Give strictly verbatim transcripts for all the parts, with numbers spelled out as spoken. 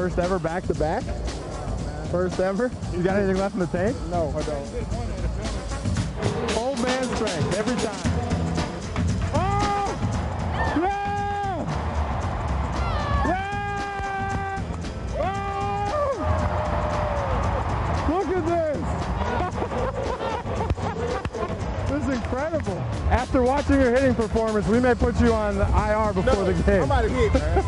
first ever back-to-back? First ever? You got anything left in the tank? No, I don't. Old man strength, every time. Oh! Yeah! Yeah! Oh! Look at this! This is incredible. After watching your hitting performance, we may put you on the I R before No, the game. I'm out of hit, man.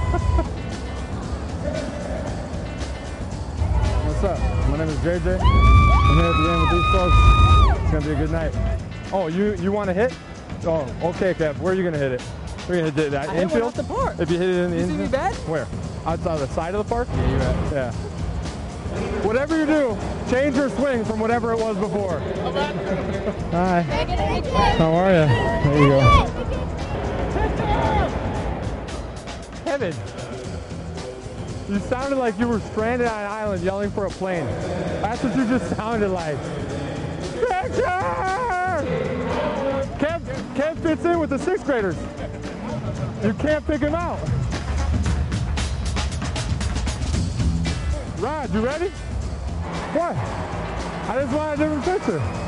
What's up? My name is J J. I'm here at the game with these folks. It's gonna be a good night. Oh, you you want to hit? Oh, okay, Kev. Where are you gonna hit it? We're gonna hit it at I hit infield. one off the park. If you hit it in the You see infield. me bad? Where? Outside the side of the park? Yeah, you right. Yeah. Whatever you do, change your swing from whatever it was before. Hi. How are you? There you go. Kevin, you sounded like you were stranded on an island yelling for a plane. That's what you just sounded like. Picture! Kev, Kev fits in with the sixth graders. You can't pick him out. Rod, you ready? What? I just want a different picture.